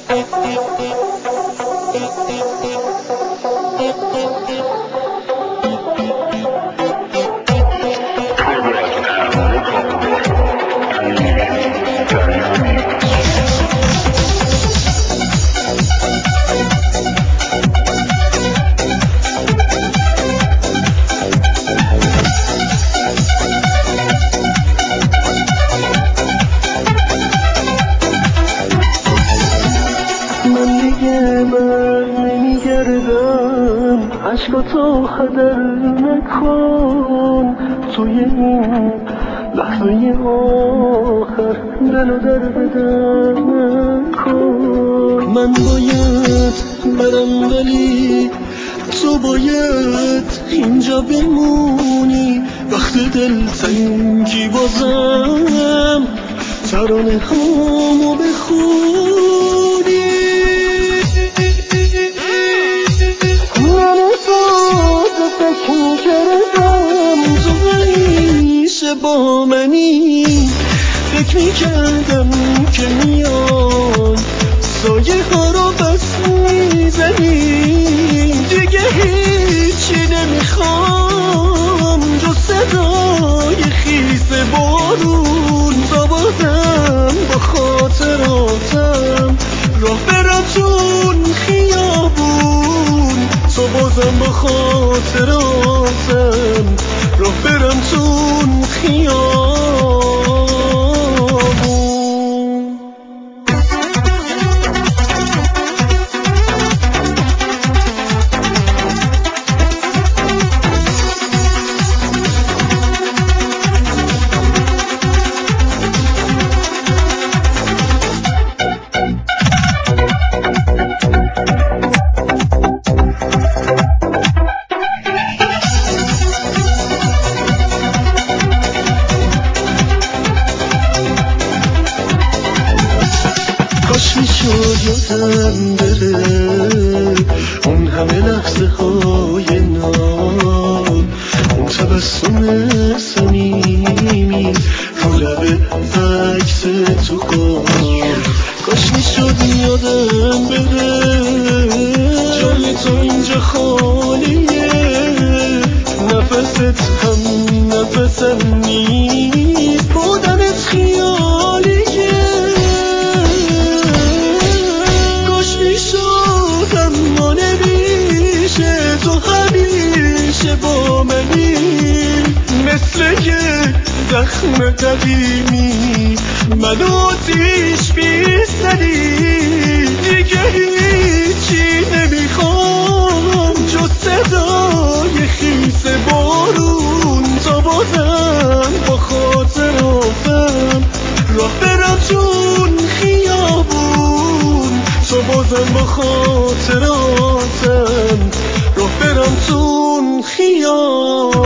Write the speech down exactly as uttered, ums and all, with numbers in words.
عشقاتو هدر نکن توی این لحظه آخر دلو در بدر نکن. من باید برم ولی تو باید اینجا بمونی. وقت دلتنگی بازم ترانه هامو بخونی. با منی فکر میکردم که میای سایه ها رو بس میزنی. دیگه هیچی نمیخوام جز صدای خیس بارون. تا بازم با خاطراتم راه برم چون خیابون. تا بازم با خاطراتم راه برم چون خیابون. یادم بره اون همه لحظه های نام، اون تبسم صمیمی رو لب عکس تو قام. کاش میشد یادم بره جای تو اینجا خالیه. نفست هم نفسم نیست بودنت خیالیه. زخم قدیمی منو آتیش بیستدی. دیگه هیچی نمیخوام جز صدای خیس بارون. تا بازم با خاطراتم راه برم چون خیابون. تا بازم با خاطراتم راه برم چون خیابون.